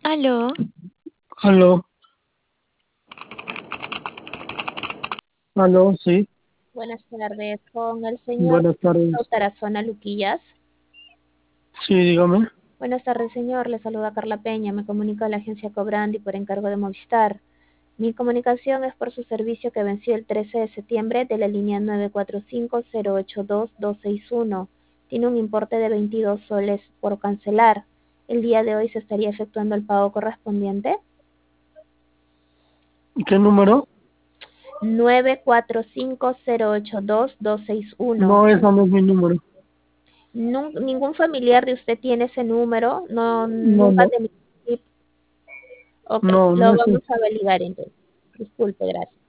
Aló, Aló, aló, sí, Buenas tardes, con el señor buenas tardes. Tarazona Luquillas. Sí, dígame. Buenas tardes, señor. Le saluda Carla Peña. Me comunico de la agencia Cobrandi por encargo de Movistar. Mi comunicación es por su servicio que venció el 13 de septiembre de la línea 945-082-261. Tiene un importe de 22 soles por cancelar. El día de hoy se estaría efectuando el pago correspondiente. ¿Qué número? 945-082-261. No, ese no es mi número. Ningún familiar de usted tiene ese número, no, No, nunca no, te... Ok, no, no lo es vamos ese. a validar entonces. Disculpe, gracias.